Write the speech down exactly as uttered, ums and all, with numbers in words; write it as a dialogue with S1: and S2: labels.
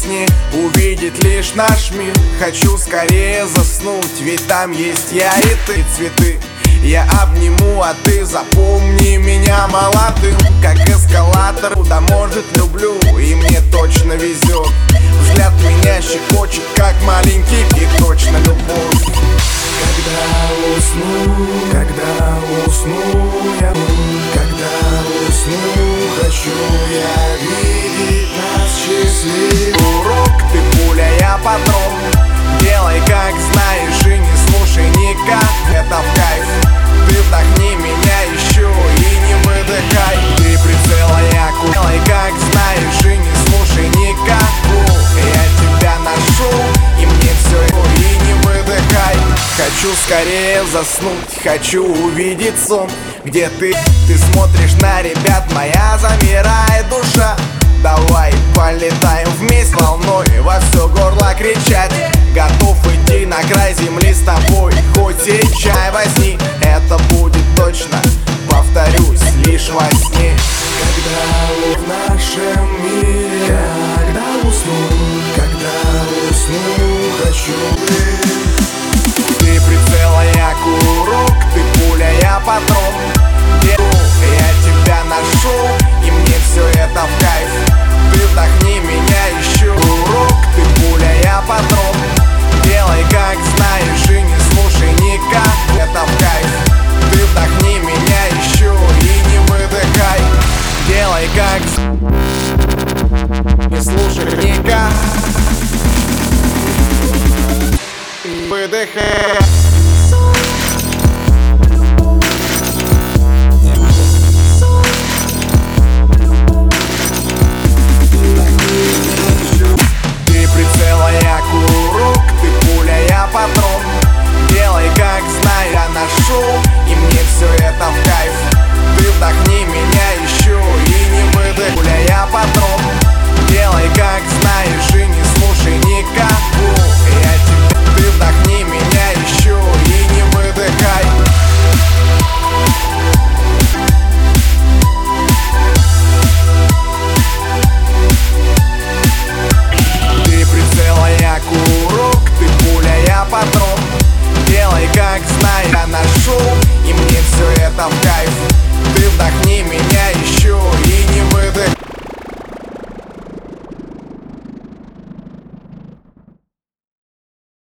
S1: сне увидеть лишь наш мир. Хочу скорее заснуть, ведь там есть я и ты. Цветы я обниму, а ты запомни меня молодым, как эскалатор. Да, может, люблю, и мне точно везет. Взгляд меня щекочет, как маленький, и точно любовь.
S2: Когда усну, когда усну я, когда усну, хочу я видеть нас счастливыми.
S1: Урок, ты пуля, я патрон. Делай как знаешь и не слушай никак. Это в кайф. Ты вдохни меня еще и не выдыхай. Ты прицела, я ку. Делай как знаешь и не слушай никак. Я тебя нашел, и мне все, и не выдыхай. Хочу скорее заснуть, хочу увидеть сон, где ты, ты смотришь на ребят, моя замирает душа. Давай полетаем вместе волной, во все горло кричать. Готов идти на край земли с тобой, хоть и чай возьми. Это будет точно, повторюсь, лишь во сне.
S2: Когда в нашем мире, когда усну, когда усну, хочу быть.
S1: Ты прицела, я курок, ты пуля, я патрон. Я тебя нашел, и мне все это в кайф. Ты вдохни